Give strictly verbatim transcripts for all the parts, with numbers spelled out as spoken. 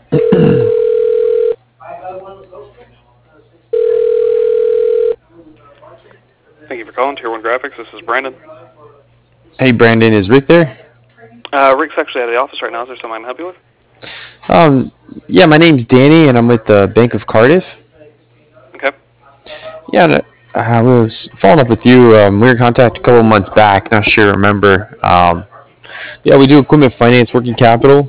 Thank you for calling Tier one Graphics. This is Brandon. Hey, Brandon, is Rick there? Uh, Rick's actually out of the office right now. Is there something I can help you with? Um, yeah, my name's Danny, and I'm with the Bank of Cardiff. Okay. Yeah, and, uh, I was following up with you. Um, we were in contact a couple months back. Not sure, remember. Um, yeah, we do equipment finance, working capital,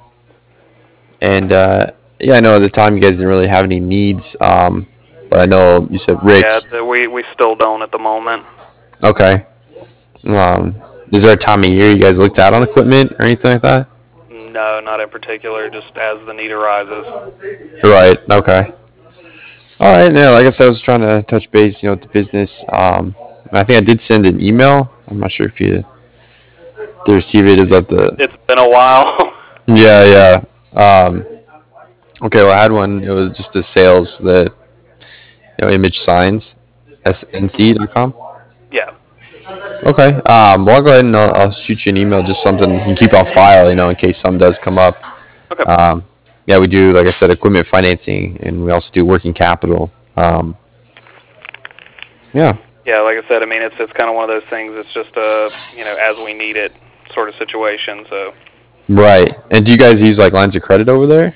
and uh, yeah, I know at the time you guys didn't really have any needs. Um, but I know you said Rick. Yeah, the, we, we still don't at the moment. Okay. Um, is there a time of year you guys looked out on equipment or anything like that? No, not in particular, just as the need arises. Right. Okay. All right. Yeah, like I said, I was trying to touch base, you know, with the business. Um, I think I did send an email. I'm not sure if you did receive it. Is that the? It's been a while. Yeah, yeah. Um, okay. Well, I had one. It was just the sales, the you know, image signs, s n c dot com. Yeah. Okay. Um, well, I'll go ahead and I'll, I'll shoot you an email, just something you can keep on file, you know, in case something does come up. Okay. Um, yeah, we do, like I said, equipment financing, and we also do working capital. Um, yeah. Yeah, like I said, I mean, it's it's kind of one of those things. It's just a, you know, as we need it sort of situation. So Right. And do you guys use like lines of credit over there?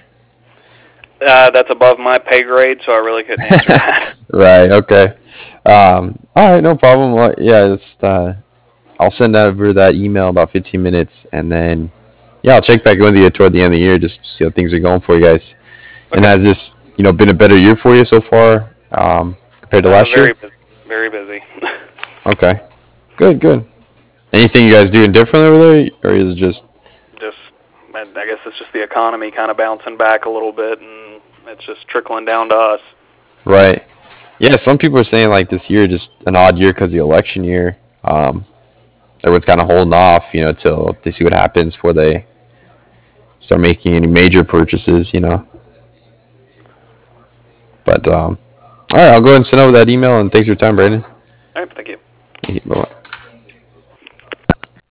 uh, that's above my pay grade, so I really couldn't answer that. Right. Okay. Um, all right. No problem. Well, yeah. Just uh, I'll send over that email in about fifteen minutes, and then yeah, I'll check back with you toward the end of the year just to see how things are going for you guys. And Okay. has this, you know, been a better year for you so far um, compared to Uh, last year? very busy. Very busy. Okay. Good. Good. Anything you guys doing differently over there, or is it just Just, I I guess it's just the economy kind of bouncing back a little bit, and it's just trickling down to us. right? Yeah. Some people are saying like this year just an odd year because the election year. Um, everyone's kind of holding off, you know, till they see what happens before they start making any major purchases, you know. But um, all right, I'll go ahead and send over that email, and thanks for your time, Brandon. All right, thank you. Bye.